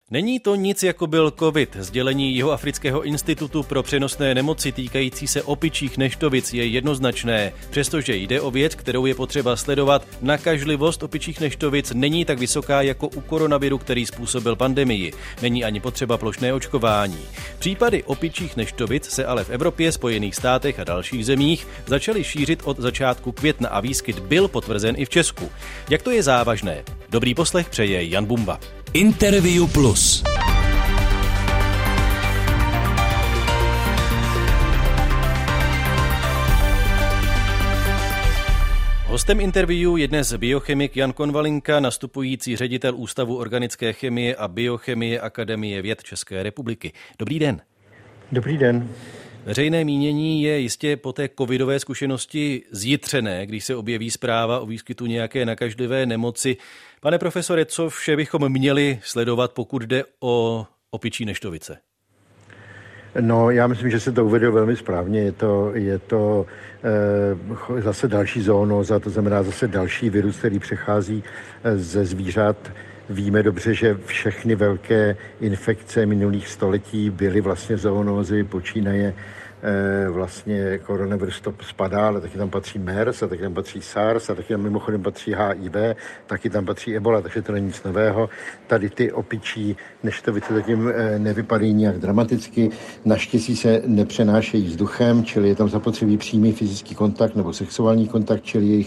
Není to nic, jako byl covid. Sdělení Jihoafrického institutu pro přenosné nemoci týkající se opičích neštovic je jednoznačné. Přestože jde o věc, kterou je potřeba sledovat, nakažlivost opičích neštovic není tak vysoká jako u koronaviru, který způsobil pandemii. Není ani potřeba plošné očkování. Případy opičích neštovic se ale v Evropě, Spojených státech a dalších zemích začaly šířit od začátku května a výskyt byl potvrzen i v Česku. Jak to je závažné? Dobrý poslech přeje Jan Bumba. Interview Plus. Hostem interview je dnes biochemik Jan Konvalinka, nastupující ředitel Ústavu organické chemie a biochemie Akademie věd České republiky. Dobrý den. Dobrý den. Veřejné mínění je jistě po té covidové zkušenosti zjitřené, když se objeví zpráva o výskytu nějaké nakažlivé nemoci. Pane profesore, co vše bychom měli sledovat, pokud jde o opičí neštovice? No, já myslím, že se to uvedlo velmi správně. Je to zase další zoonóza, to znamená zase další virus, který přechází ze zvířat. Víme dobře, že všechny velké infekce minulých století byly vlastně zoonózy, počínaje vlastně koronavirus to spadá, ale taky tam patří MERS a taky tam patří SARS a taky tam mimochodem patří HIV, taky tam patří Ebola, takže to není nic nového. Tady ty opičí neštovice zatím nevypadají nějak dramaticky, naštěstí se nepřenášejí vzduchem, čili je tam zapotřebí přímý fyzický kontakt nebo sexuální kontakt, čili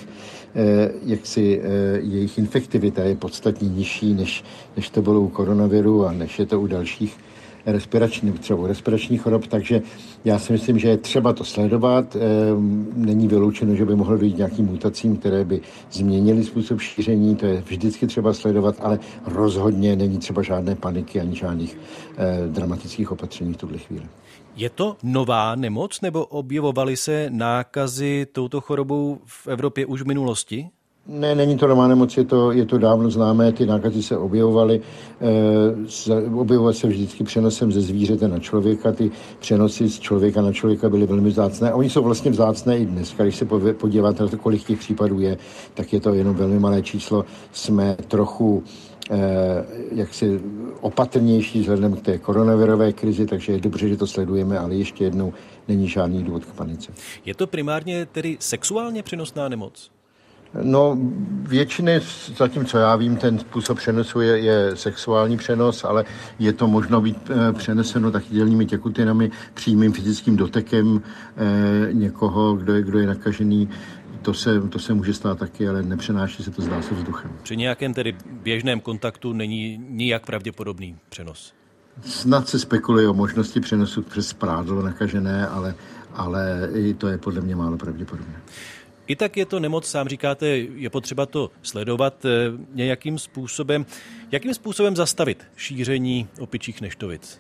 jejich infektivita je podstatně nižší, než to bylo u koronaviru a než je to u dalších respiračních chorob, takže já si myslím, že je třeba to sledovat. Není vyloučeno, že by mohlo dojít nějakým mutacím, které by změnily způsob šíření, to je vždycky třeba sledovat, ale rozhodně není třeba žádné paniky ani žádných dramatických opatření v tuhle chvíli. Je to nová nemoc, nebo objevovaly se nákazy touto chorobou v Evropě už v minulosti? Ne, není to nová nemoc, je to dávno známé, ty nákazy se objevovaly, objevovaly se vždycky přenosem ze zvířete na člověka, ty přenosy z člověka na člověka byly velmi vzácné a oni jsou vlastně vzácné i dnes, když se podíváte na to, kolik těch případů je, tak je to jenom velmi malé číslo, jsme trochu jaksi opatrnější vzhledem k té koronavirové krizi, takže je dobře, že to sledujeme, ale ještě jednou není žádný důvod k panice. Je to primárně tedy sexuálně přenosná nemoc? No, většiny, zatím co já vím, ten způsob přenosu je sexuální přenos, ale je to možno být přeneseno taky dělnými těkutinami, přímým fyzickým dotekem někoho, kdo je nakažený. To se může stát taky, ale nepřenáší se to, zdá se, vzduchem. Při nějakém tedy běžném kontaktu není nijak pravděpodobný přenos? Snad se spekuluje o možnosti přenosu přes prádlo nakažené, ale i to je podle mě málo pravděpodobné. I tak je to nemoc, sám říkáte, je potřeba to sledovat nějakým způsobem. Jakým způsobem zastavit šíření opičích neštovic?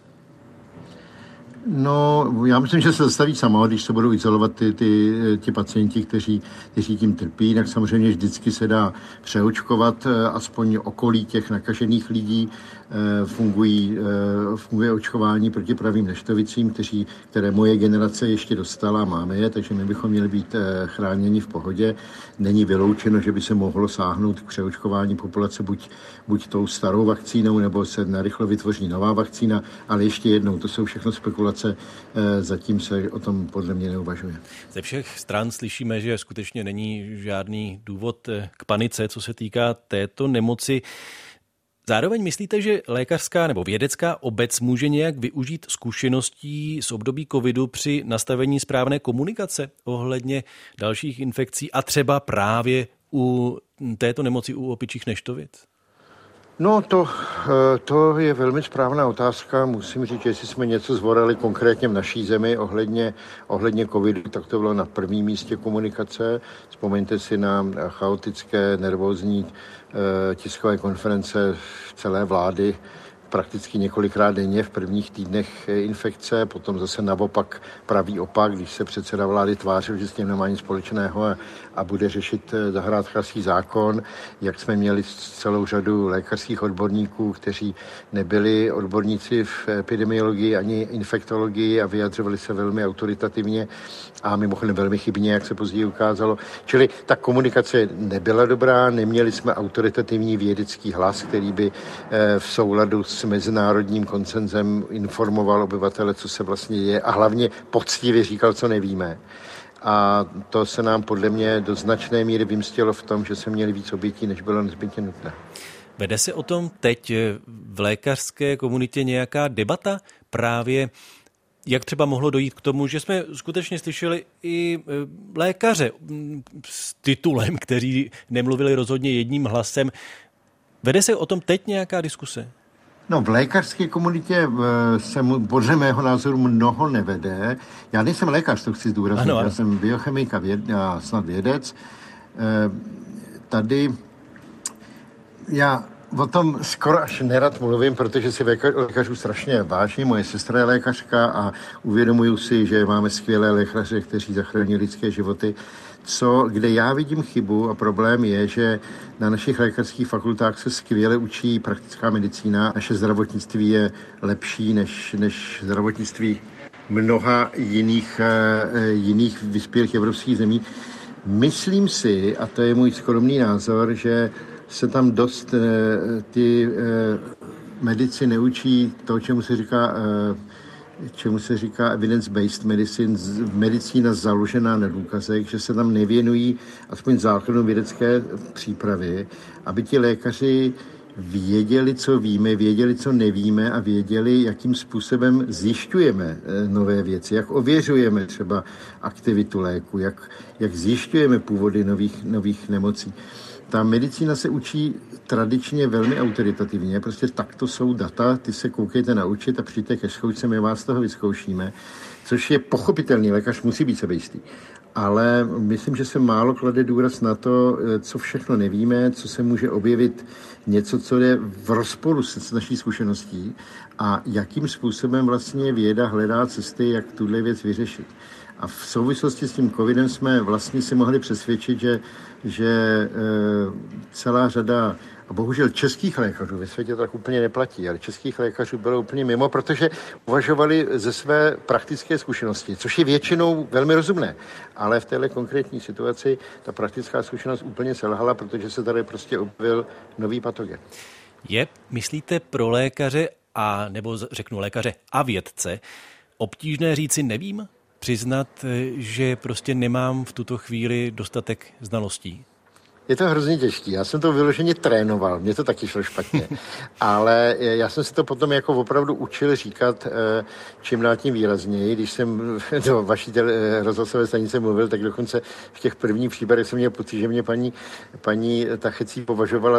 No, já myslím, že se zastaví samo, když se budou izolovat ty pacienti, kteří tím trpí, tak samozřejmě vždycky se dá přeočkovat, aspoň okolí těch nakažených lidí funguje očkování proti pravým neštovicím, které moje generace ještě dostala, máme je, takže my bychom měli být chráněni v pohodě. Není vyloučeno, že by se mohlo sáhnout k přeočkování populace buď tou starou vakcínou, nebo se narychlo vytvoří nová vakcína, ale ještě jednou, to jsou všechno spekulace, zatím se o tom podle mě neuvažuje. Ze všech stran slyšíme, že skutečně není žádný důvod k panice, co se týká této nemoci. Zároveň myslíte, že lékařská nebo vědecká obec může nějak využít zkušeností z období covidu při nastavení správné komunikace ohledně dalších infekcí a třeba právě u této nemoci u opičích neštovic? No, to je velmi správná otázka. Musím říct, že jestli jsme něco zvorili konkrétně v naší zemi ohledně covidu, tak to bylo na prvním místě komunikace. Vzpomeňte si na chaotické, nervózní tiskové konference celé vlády, prakticky několikrát denně v prvních týdnech infekce, potom zase naopak pravý opak, když se předseda vlády tvářil, že s tím nemá nic společného a bude řešit zahrádkářský zákon, jak jsme měli celou řadu lékařských odborníků, kteří nebyli odborníci v epidemiologii ani infektologii a vyjadřovali se velmi autoritativně a mimochodem velmi chybně, jak se později ukázalo. Čili ta komunikace nebyla dobrá, neměli jsme autoritativní vědecký hlas, který by v souladu s s mezinárodním konsenzem informoval obyvatele, co se vlastně je a hlavně poctivě říkal, co nevíme. A to se nám podle mě do značné míry vymstilo v tom, že se měli víc obětí, než bylo nezbytně nutné. Vede se o tom teď v lékařské komunitě nějaká debata právě, jak třeba mohlo dojít k tomu, že jsme skutečně slyšeli i lékaře s titulem, kteří nemluvili rozhodně jedním hlasem. Vede se o tom teď nějaká diskuse? No, v lékařské komunitě se podle mého názoru mnoho nevede. Já nejsem lékař, to chci zdůraznit. Ano. Já jsem biochemik a snad vědec. Tady já o tom skoro až nerad mluvím, protože si lékařů strašně vážím. Moje sestra je lékařka a uvědomuju si, že máme skvělé lékaře, kteří zachrání lidské životy. Kde já vidím chybu a problém je, že na našich lékařských fakultách se skvěle učí praktická medicína. Naše zdravotnictví je lepší než zdravotnictví mnoha jiných vyspělých evropských zemí. Myslím si, a to je můj skromný názor, že se tam dost ty medici neučí to, čemu se říká evidence-based medicine, medicína založená na důkazech, že se tam nevěnují aspoň základům vědecké přípravy, aby ti lékaři věděli, co víme, věděli, co nevíme a věděli, jakým způsobem zjišťujeme nové věci, jak ověřujeme třeba aktivitu léku, jak zjišťujeme původy nových nemocí. Ta medicína se učí tradičně velmi autoritativně, prostě takto jsou data, ty se koukejte naučit a přijďte ke zkoušce, my vás toho vyzkoušíme, což je pochopitelný, lékař musí být sebejistý. Ale myslím, že se málo klade důraz na to, co všechno nevíme, co se může objevit něco, co je v rozporu s naší zkušeností a jakým způsobem vlastně věda hledá cesty, jak tuhle věc vyřešit. A v souvislosti s tím covidem jsme vlastně si mohli přesvědčit, že celá řada, a bohužel českých lékařů, ve světě to tak úplně neplatí, ale českých lékařů bylo úplně mimo, protože uvažovali ze své praktické zkušenosti, což je většinou velmi rozumné. Ale v téhle konkrétní situaci ta praktická zkušenost úplně selhala, protože se tady prostě objevil nový patogen. Je, myslíte, pro lékaře nebo řeknu lékaře a vědce obtížné říci nevím? Přiznat, že prostě nemám v tuto chvíli dostatek znalostí? Je to hrozně těžký. Já jsem to vyloženě trénoval, mně to taky šlo špatně. Ale já jsem si to potom jako opravdu učil říkat čím dál tím výrazněji. Když jsem do vaší rozhlasové stanice mluvil, tak dokonce v těch prvních případech jsem měl pocit, že mě paní Tachecí považovala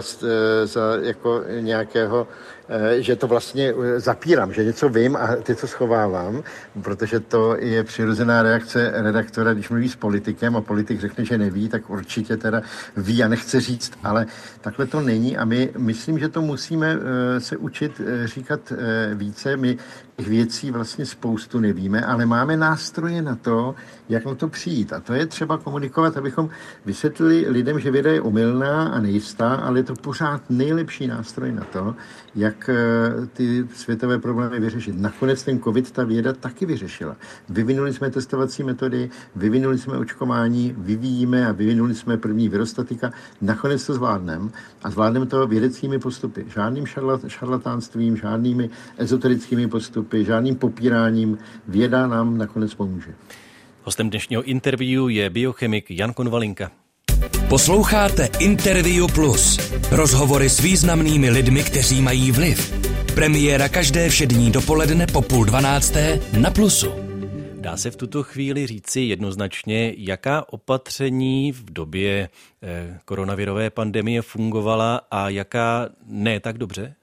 za jako nějakého, že to vlastně zapírám, že něco vím a ty to schovávám, protože to je přirozená reakce redaktora, když mluví s politikem a politik řekne, že neví, tak určitě teda ví a nechce říct, ale takhle to není a my myslím, že to musíme se učit říkat více. My těch věcí vlastně spoustu nevíme, ale máme nástroje na to, jak na to přijít. A to je třeba komunikovat, abychom vysvětlili lidem, že věda je omylná a nejistá, ale je to pořád nejlepší nástroj na to, jak ty světové problémy vyřešit. Nakonec ten covid ta věda taky vyřešila. Vyvinuli jsme testovací metody, vyvinuli jsme očkování, vyvíjíme a vyvinuli jsme první virostatika. Nakonec to zvládneme a zvládneme to vědeckými postupy. Žádným šarlatánstvím, žádnými ezoterickými postupy, žádným popíráním. Věda nám nakonec pomůže. Hostem dnešního interview je biochemik Jan Konvalinka. Posloucháte Interview Plus. Rozhovory s významnými lidmi, kteří mají vliv. Premiéra každé všední dopoledne po 11:30 na Plusu. Dá se v tuto chvíli říci jednoznačně, jaká opatření v době koronavirové pandemie fungovala a jaká ne tak dobře?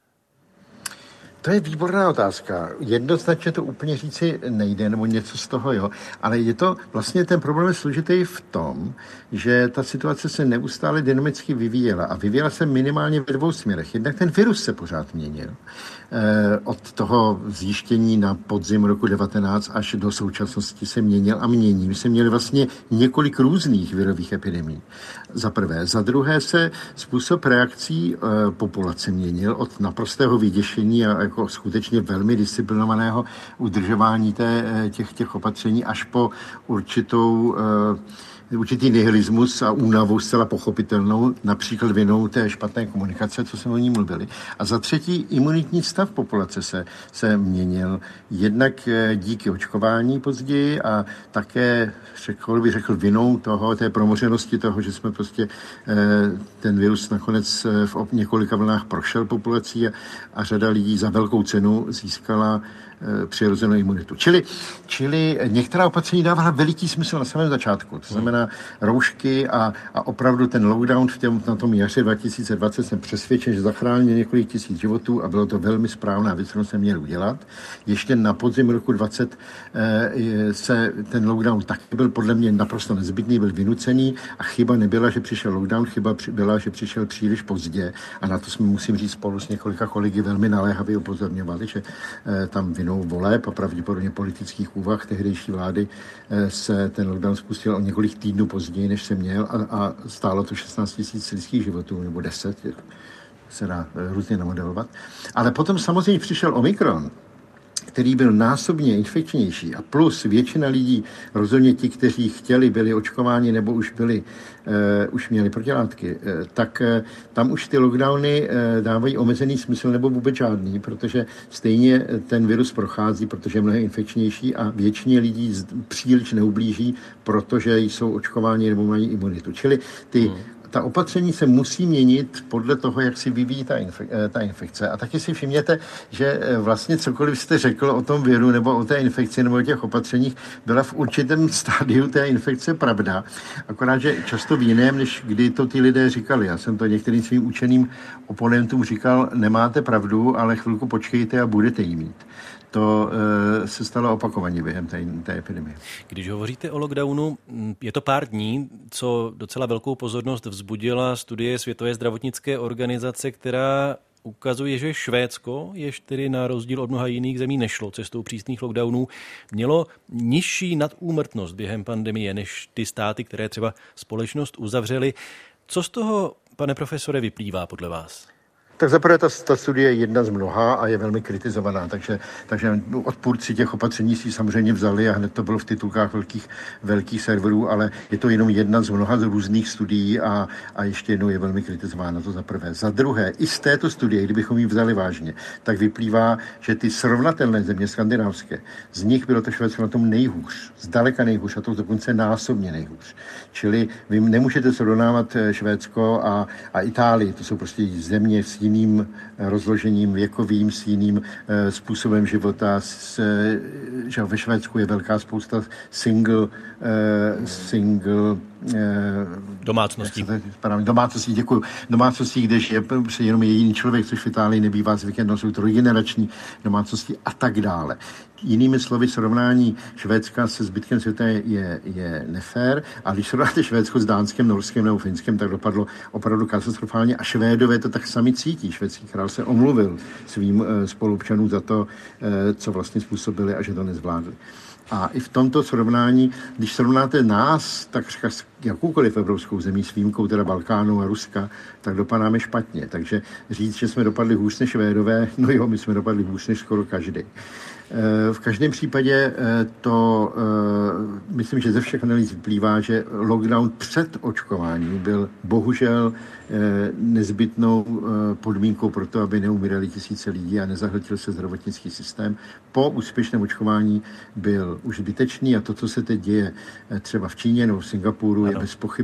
To je výborná otázka. Jednoznačně to úplně říci nejde, nebo něco z toho, jo. Ale je to, vlastně ten problém je složitý v tom, že ta situace se neustále dynamicky vyvíjela. A vyvíjela se minimálně ve dvou směrech. Jednak ten virus se pořád měnil. Od toho zjištění na podzim roku 19 až do současnosti se měnil a mění. My jsme měli vlastně několik různých virových epidemií. Za prvé. Za druhé se způsob reakcí populace měnil od naprostého vyděšení a jako skutečně velmi disciplinovaného udržování těch opatření až po určitou určitý nihilismus a únavu zcela pochopitelnou, například vinou té špatné komunikace, co jsme o ní mluvili. A za třetí, imunitní stav populace se měnil jednak díky očkování později a také, řekl vinou té promořenosti toho, že jsme prostě ten virus nakonec v několika vlnách prošel populací a řada lidí za velkou cenu získala přirozenou imunitu. Čili některá opatření dávala veliký smysl na samém začátku. To znamená roušky a opravdu ten lockdown na tom jaře 2020 jsem přesvědčen, že zachránil několik tisíc životů a bylo to velmi správná věc, kterou jsme měli udělat. Ještě na podzim roku 20 se ten lockdown taky byl podle mě naprosto nezbytný, byl vynucený a chyba nebyla, že přišel lockdown, chyba byla, že přišel příliš pozdě a na to jsme, musím říct, spolu s několika kolegy velmi naléhavě upozorňovali, že tam vinou voleb a pravděpodobně politických úvah tehdejší vlády se ten lockdown spustil o několik týdnů později, než se měl a stálo to 16 000 lidských životů, nebo 10, se dá různě namodelovat. Ale potom samozřejmě přišel Omikron, který byl násobně infekčnější a plus většina lidí, rozhodně ti, kteří chtěli, byli očkováni nebo už měli protilátky, tak tam už ty lockdowny dávají omezený smysl nebo vůbec žádný, protože stejně ten virus prochází, protože je mnohem infekčnější a většině lidí příliš neublíží, protože jsou očkováni nebo mají imunitu. Čili ta opatření se musí měnit podle toho, jak si vyvíjí ta infekce. A taky si všimněte, že vlastně cokoliv jste řekl o tom viru nebo o té infekci nebo o těch opatřeních, byla v určitém stádiu té infekce pravda. Akorát, že často v jiném, než kdy to ty lidé říkali. Já jsem to některým svým učeným oponentům říkal, nemáte pravdu, ale chvilku počkejte a budete jí mít. To se stalo opakovaně během té epidemie. Když hovoříte o lockdownu, je to pár dní, co docela velkou pozornost vzbudila studie Světové zdravotnické organizace, která ukazuje, že Švédsko, jež tedy na rozdíl od mnoha jiných zemí nešlo cestou přísných lockdownů, mělo nižší nadúmrtnost během pandemie než ty státy, které třeba společnost uzavřely. Co z toho, pane profesore, vyplývá podle vás? Tak zaprvé ta studie je jedna z mnoha a je velmi kritizovaná, takže odpůrci těch opatření si samozřejmě vzali a hned to bylo v titulkách velkých serverů, ale je to jenom jedna z mnoha z různých studií a ještě jednou je velmi kritizována, to za prvé. Za druhé, i z této studie, kdybychom ji vzali vážně, tak vyplývá, že ty srovnatelné země skandinávské, z nich bylo to Švédsko na tom nejhůř, zdaleka nejhůř a to dokonce násobně nejhůř. Čili vy nemůžete srovnávat Švédsko a Itálii, to jsou prostě země s jiným rozložením věkovým, s jiným způsobem života. Že ve Švédsku je velká spousta single domácností, děkuju. Domácností, kde je jenom jediný člověk, což v Itálii nebývá zvykem, jsou trojgenerační domácnosti a tak dále. Jinými slovy, srovnání Švédska se zbytkem světa je nefér a když srovnáte Švédsko s Dánskem, Norskem nebo Finskem, tak dopadlo opravdu katastrofálně a Švédové to tak sami cítí. Švédský král se omluvil svým spoluobčanům za to, co vlastně způsobili a že to nezvládli. A i v tomto srovnání, když srovnáte nás, tak s jakoukoliv evropskou zemí s výjimkou teda Balkánu a Ruska, tak dopadáme špatně. Takže říct, že jsme dopadli hůř než Švédové, no jo, my jsme dopadli hůř než skoro každý. V každém případě myslím, že ze všech analýz vyplývá, že lockdown před očkováním byl bohužel nezbytnou podmínkou pro to, aby neumírali tisíce lidí a nezahltil se zdravotnický systém. Po úspěšném očkování byl už zbytečný a to, co se teď děje třeba v Číně nebo v Singapuru, je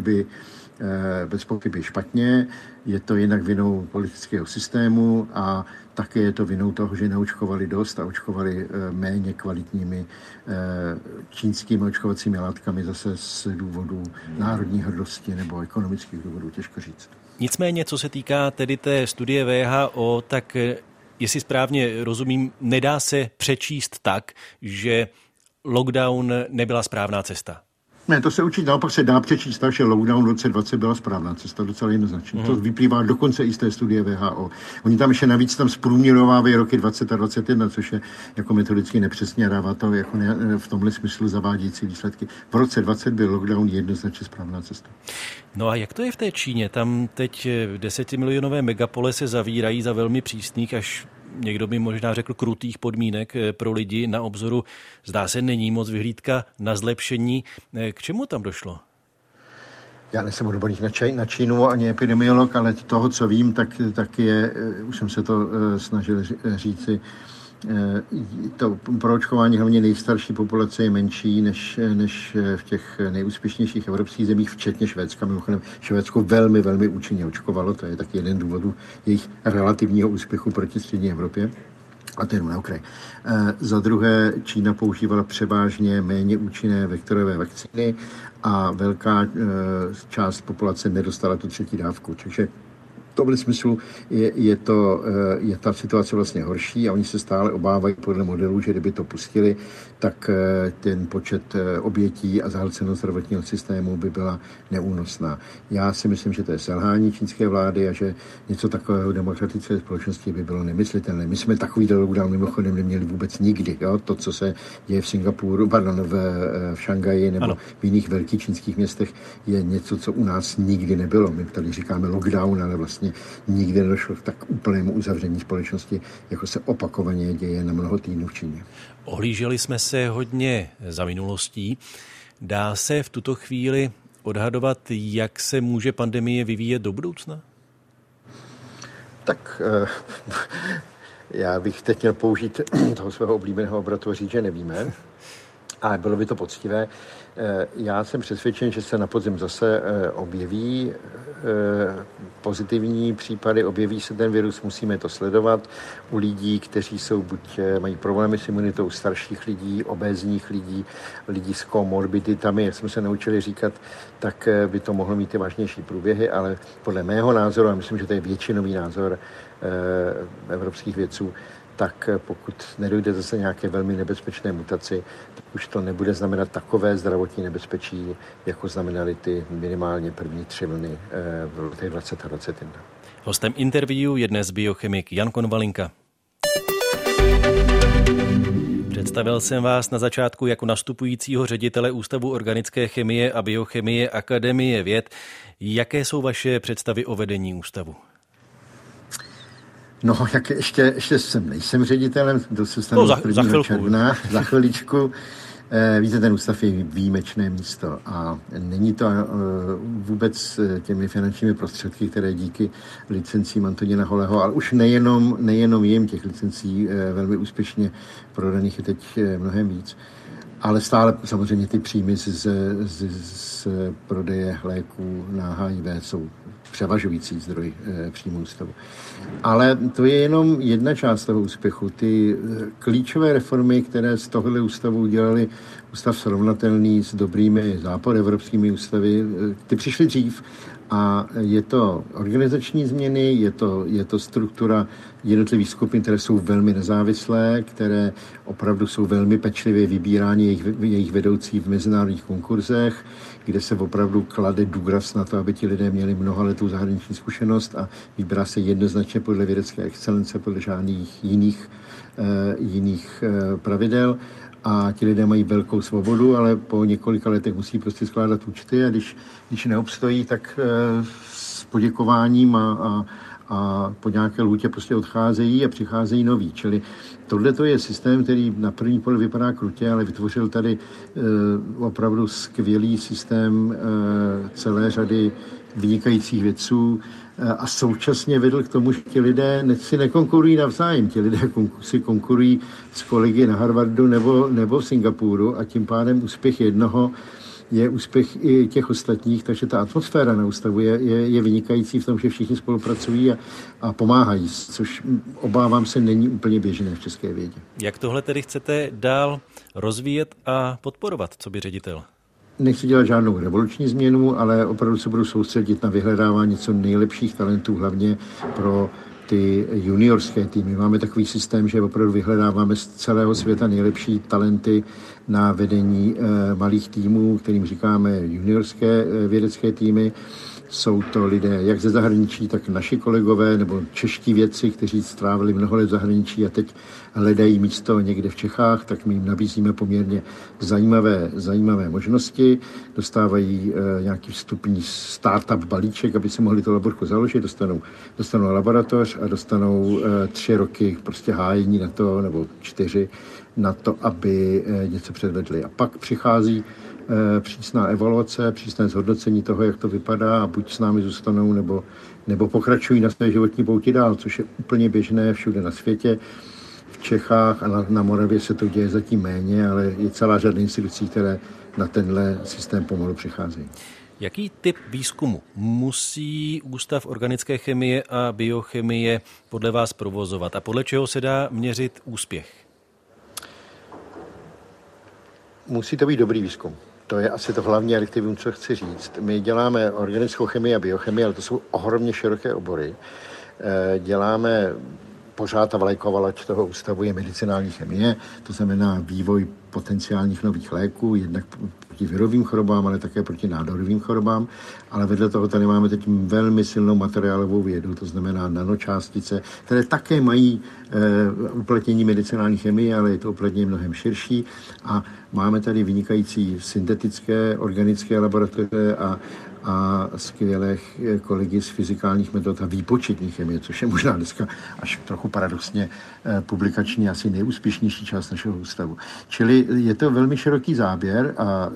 bez pochyby špatně. Je to jinak vinou politického systému a také je to vinou toho, že neočkovali dost a očkovali méně kvalitními čínskými očkovacími látkami zase z důvodu národní hrdosti nebo ekonomických důvodů, těžko říct. Nicméně, co se týká tedy té studie WHO, tak jestli správně rozumím, nedá se přečíst tak, že lockdown nebyla správná cesta. Ne, to se určitě naopak se dá přečíst tak, že lockdown v roce 20 byla správná cesta, docela jednoznačně. To vyplývá dokonce i z té studie WHO. Oni tam ještě navíc tam zprůměrovávají roky 20 a 21, což je jako metodicky nepřesně a dává to jako v tomhle smyslu zavádějící výsledky. V roce 20 byl lockdown jednoznačně správná cesta. No a jak to je v té Číně? Tam teď 10milionové megapole se zavírají za velmi přísných, až někdo by možná řekl krutých podmínek pro lidi na obzoru. Zdá se, není moc vyhlídka na zlepšení. K čemu tam došlo? Já nejsem odborník na Čínu ani epidemiolog, ale toho, co vím, tak je, už jsem se to snažil říci, to proočkování hlavně nejstarší populace je menší než v těch nejúspěšnějších evropských zemích, včetně Švédska. Mimochodem Švédsko velmi, velmi účinně očkovalo, to je taky jeden důvodů jejich relativního úspěchu proti střední Evropě. A to jenom na okraj. Za druhé, Čína používala převážně méně účinné vektorové vakcíny a velká část populace nedostala tu třetí dávku. Takže v tomhle smyslu je ta situace vlastně horší a oni se stále obávají podle modelu, že kdyby to pustili, tak ten počet obětí a zahlcenost zdravotního systému by byla neúnosná. Já si myslím, že to je selhání čínské vlády a že něco takového demokratické společnosti by bylo nemyslitelné. My jsme takový lockdown mimochodem neměli vůbec nikdy. Jo? To, co se děje v Singapuru, v Šanghaji nebo v jiných velkých čínských městech, je něco, co u nás nikdy nebylo. My tady říkáme lockdown, ale vlastně nikdy nedošlo k tak úplnému uzavření společnosti, jako se opakovaně děje na mnoho týdnů v Číně. Ohlíželi jsme se hodně za minulostí. Dá se v tuto chvíli odhadovat, jak se může pandemie vyvíjet do budoucna? Tak já bych teď měl použít toho svého oblíbeného obratu a říct, že nevíme. A bylo by to poctivé. Já jsem přesvědčen, že se na podzim zase objeví pozitivní případy, objeví se ten virus, musíme to sledovat u lidí, kteří jsou buď mají problémy s imunitou, starších lidí, obézních lidí s komorbiditami, jak jsme se naučili říkat, tak by to mohlo mít ty vážnější průběhy, ale podle mého názoru, a myslím, že to je většinový názor evropských vědců, tak pokud nedojde zase nějaké velmi nebezpečné mutaci, tak už to nebude znamenat takové zdravotní nebezpečí, jako znamenaly ty minimálně první 3 vlny v letech 20 a 21. Hostem interview je dnes biochemik Jan Konvalinka. Představil jsem vás na začátku jako nastupujícího ředitele Ústavu organické chemie a biochemie Akademie věd. Jaké jsou vaše představy o vedení ústavu? No, jak ještě nejsem ředitelem, to se stanu 1. června, za chviličku. Víte, ten ústav je výjimečné místo a není to vůbec těmi finančními prostředky, které díky licencím Antonína Holého, ale už nejenom jim, těch licencí velmi úspěšně prodaných je teď mnohem víc, ale stále samozřejmě ty příjmy z prodeje léků na HIV jsou převažující zdroj příjmu ústavu. Ale to je jenom jedna část toho úspěchu. Ty klíčové reformy, které z tohohle ústavu udělali ústav srovnatelný s dobrými západoevropskými ústavy, ty přišly dřív a je to organizační změny, je to struktura jednotlivých skupin, které jsou velmi nezávislé, které opravdu jsou velmi pečlivě vybíráni jejich vedoucí v mezinárodních konkurzech, kde se opravdu klade důraz na to, aby ti lidé měli mnohaletou zahraniční zkušenost a vybírá se jednoznačně podle vědecké excelence, podle žádných jiných pravidel. A ti lidé mají velkou svobodu, ale po několika letech musí prostě skládat účty a když neobstojí, tak s poděkováním a po nějaké lhůtě prostě odcházejí a přicházejí noví. Čili tohle to je systém, který na první pohled vypadá krutě, ale vytvořil tady opravdu skvělý systém celé řady vynikajících vědců a současně vedl k tomu, že ti lidé si nekonkurují navzájem. Ti lidé si konkurují s kolegy na Harvardu nebo v Singapuru a tím pádem úspěch jednoho je úspěch i těch ostatních, takže ta atmosféra na ústavu je vynikající v tom, že všichni spolupracují a pomáhají, což obávám se není úplně běžné v české vědě. Jak tohle tedy chcete dál rozvíjet a podporovat, co by ředitel? Nechci dělat žádnou revoluční změnu, ale opravdu se budu soustředit na vyhledávání co nejlepších talentů, hlavně pro ty juniorské týmy. Máme takový systém, že opravdu vyhledáváme z celého světa nejlepší talenty na vedení malých týmů, kterým říkáme juniorské vědecké týmy. Jsou to lidé jak ze zahraničí, tak naši kolegové nebo čeští vědci, kteří strávili mnoho let v zahraničí a teď hledají místo někde v Čechách, tak my jim nabízíme poměrně zajímavé možnosti. Dostávají nějaký vstupní startup balíček, aby si mohli to laborku založit, dostanou laboratoř a dostanou 3 roky prostě hájení na to, nebo 4 na to, aby něco předvedli. A pak přichází přísná evaluace, přísné zhodnocení toho, jak to vypadá a buď s námi zůstanou, nebo pokračují na své životní pouti dál, což je úplně běžné všude na světě. V Čechách a na Moravě se to děje zatím méně, ale je celá řada institucí, které na tenhle systém pomalu přicházejí. Jaký typ výzkumu musí Ústav organické chemie a biochemie podle vás provozovat a podle čeho se dá měřit úspěch? Musí to být dobrý výzkum. To je asi to hlavní adjektivum, co chci říct. My děláme organickou chemii a biochemii, ale to jsou ohromně široké obory. Děláme pořád ta vlajková loď toho ústavu je medicinální chemie, to znamená vývoj potenciálních nových léků, jednak proti virovým chorobám, ale také proti nádorovým chorobám. Ale vedle toho tady máme teď velmi silnou materiálovou vědu, to znamená nanočástice, které také mají uplatnění medicinální chemie, ale je to uplatnění mnohem širší. A máme tady vynikající syntetické, organické laboratoře a skvělé kolegy z fyzikálních metod a výpočetní chemie, což je možná dneska až trochu paradoxně publikační asi nejúspěšnější část našeho ústavu. Čili je to velmi široký záběr a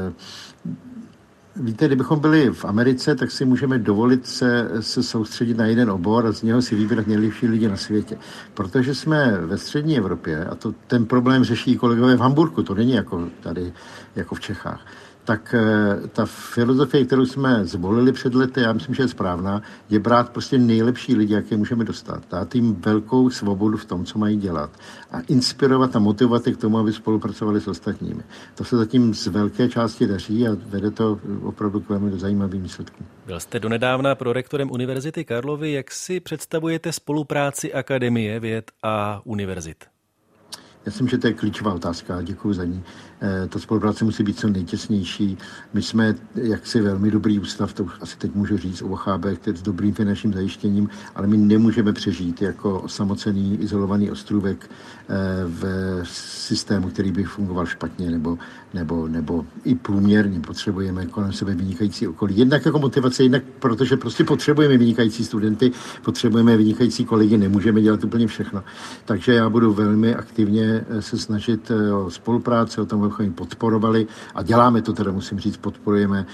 víte, kdybychom byli v Americe, tak si můžeme dovolit se soustředit na jeden obor a z něho si vybrat nejlepší lidi na světě. Protože jsme ve střední Evropě a ten problém řeší kolegové v Hamburku, to není jako tady, jako v Čechách. Tak ta filozofie, kterou jsme zvolili před lety, já myslím, že je správná, je brát prostě nejlepší lidi, jaké můžeme dostat. Dát jim velkou svobodu v tom, co mají dělat a inspirovat a motivovat je k tomu, aby spolupracovali s ostatními. To se zatím z velké části daří a vede to opravdu k velmi zajímavým výsledkům. Byl jste donedávna prorektorem Univerzity Karlovy. Jak si představujete spolupráci Akademie věd a univerzit? Já myslím, že to je klíčová otázka, děkuji za ní. Ta spolupráce musí být co nejtěsnější. My jsme jaksi velmi dobrý ústav, to asi teď můžu říct, OHB, který s dobrým finančním zajištěním, ale my nemůžeme přežít jako osamocený, izolovaný ostrůvek v systému, který by fungoval špatně nebo i průměrně. Potřebujeme kolem sebe vynikající okolí. Jednak jako motivace, jednak protože prostě potřebujeme vynikající studenty, potřebujeme vynikající kolegy, nemůžeme dělat úplně všechno. Takže já budu velmi aktivně se snažit o spolupráci, o tom, abychom ji podporovali a děláme to teda, musím říct, podporujeme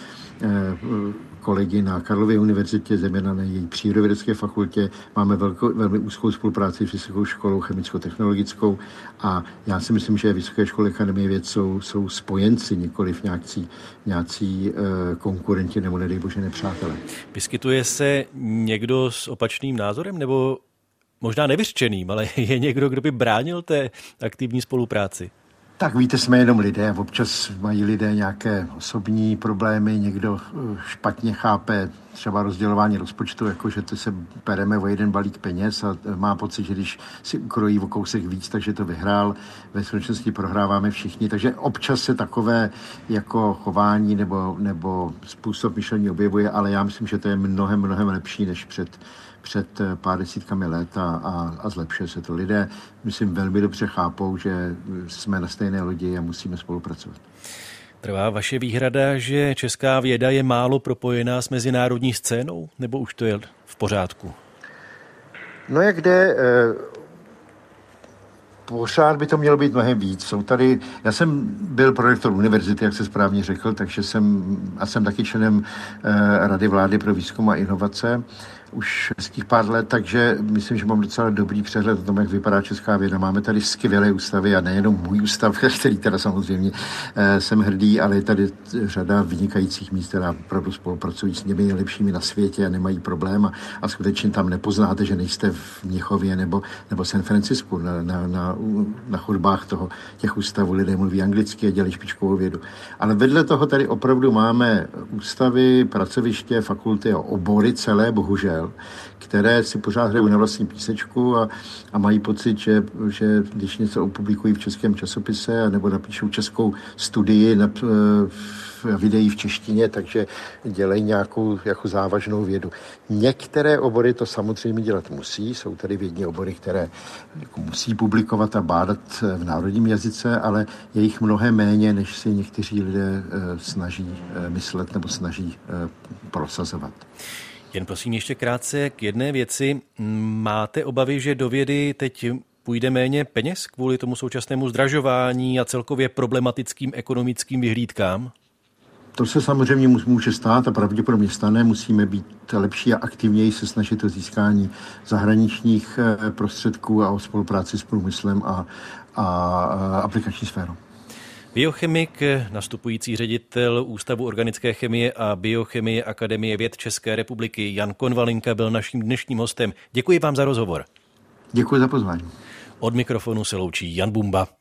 kolegy na Karlově univerzitě, zejména na její přírodovědecké fakultě. Máme velmi úzkou spolupráci s Vysokou školou chemicko-technologickou a já si myslím, že Vysoké školy Akademie věd jsou spojenci, nikoliv nějací konkurenti nebo nedej bože nepřátelé. Vyskytuje se někdo s opačným názorem nebo možná nevyřčeným, ale je někdo, kdo by bránil té aktivní spolupráci? Tak víte, jsme jenom lidé a občas mají lidé nějaké osobní problémy, někdo špatně chápe třeba rozdělování rozpočtu, jako že to se pereme o jeden balík peněz a má pocit, že když si ukrojí o kousek víc, takže to vyhrál. Ve skutečnosti prohráváme všichni, takže občas se takové jako chování nebo způsob myšlení objevuje, ale já myslím, že to je mnohem lepší než před pár desítkami let a zlepšuje se to. Lidé, myslím, velmi dobře chápou, že jsme na stejné lodi a musíme spolupracovat. Trvá vaše výhrada, že česká věda je málo propojená s mezinárodní scénou, nebo už to je v pořádku? No jak jde, pořád by to mělo být mnohem víc. Já jsem byl prorektor univerzity, jak se správně řekl, takže jsem taky členem Rady vlády pro výzkum a inovace už hezkých pár let, takže myslím, že mám docela dobrý přehled o tom, jak vypadá česká věda. Máme tady skvělé ústavy a nejenom můj ústav, který teda samozřejmě jsem hrdý, ale je tady řada vynikajících míst, která opravdu spolupracují s těmi nejlepšími na světě a nemají problém a skutečně tam nepoznáte, že nejste v Mnichově nebo San Francisku. Na chodbách těch ústavů lidé mluví anglicky a dělají špičkovou vědu. Ale vedle toho tady opravdu máme ústavy, pracoviště, fakulty a obory celé, bohužel, které si pořád hrajou na vlastní písečku a mají pocit, že když něco opublikují v českém časopise nebo napíšou českou studii videí v češtině, takže dělají nějakou jako závažnou vědu. Některé obory to samozřejmě dělat musí, jsou tady vědní obory, které jako musí publikovat a bádat v národním jazyce, ale je jich mnohem méně, než si někteří lidé snaží myslet nebo snaží prosazovat. Jen prosím ještě krátce k jedné věci. Máte obavy, že do vědy teď půjde méně peněz kvůli tomu současnému zdražování a celkově problematickým ekonomickým vyhlídkám? To se samozřejmě může stát a pravděpodobně stane. Musíme být lepší a aktivněji se snažit o získání zahraničních prostředků a o spolupráci s průmyslem a aplikační sférou. Biochemik, nastupující ředitel Ústavu organické chemie a biochemie Akademie věd České republiky Jan Konvalinka byl naším dnešním hostem. Děkuji vám za rozhovor. Děkuji za pozvání. Od mikrofonu se loučí Jan Bumba.